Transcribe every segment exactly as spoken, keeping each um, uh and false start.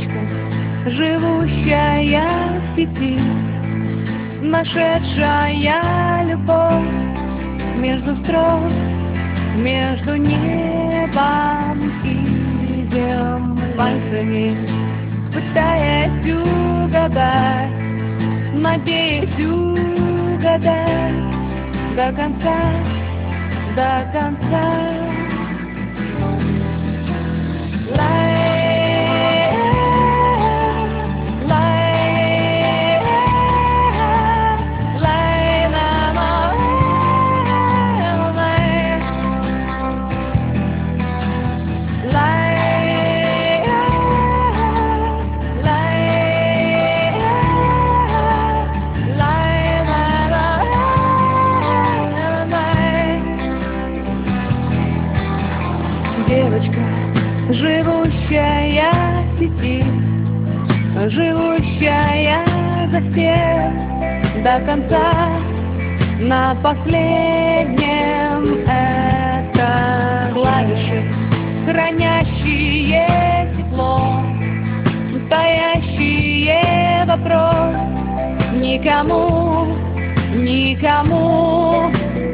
девочка, живущая в сети, нашедшая любовь между строк, между небом и землей, пальцами пытаясь угадать, надеясь угадать до конца, до конца. Девочка, живущая в сети, живущая за всех до конца, на последнем это клавиши, хранящие тепло, таящие вопрос никому, никому.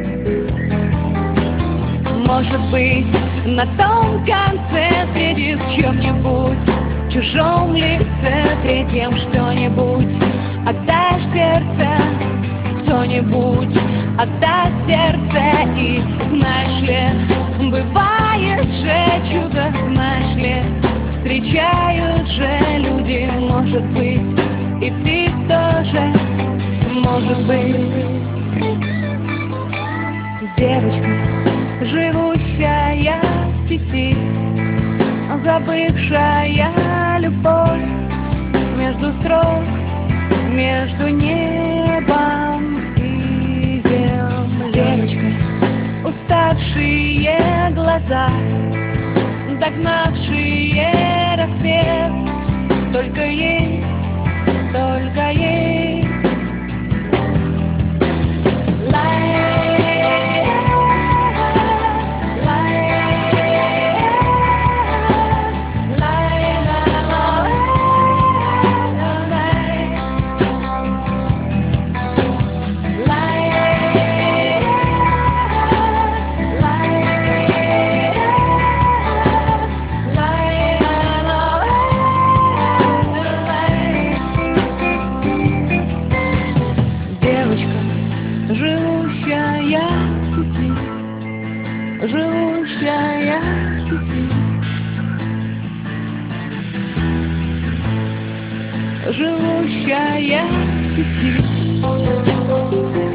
Может быть, на том конце встретишь в чем-нибудь чужом лице, третьем что-нибудь отдашь сердце, кто-нибудь отдаст сердце. И знаешь ли, бывает же чудо, знаешь ли, встречают же люди. Может быть, и ты тоже, может быть. Девочка, живущая в сети, забывшая любовь между строк, между небом и землей. Девочка, уставшие глаза, догнавшие рассвет, только ей, только ей. Живущая в сети, живущая в сети, живущая в сети.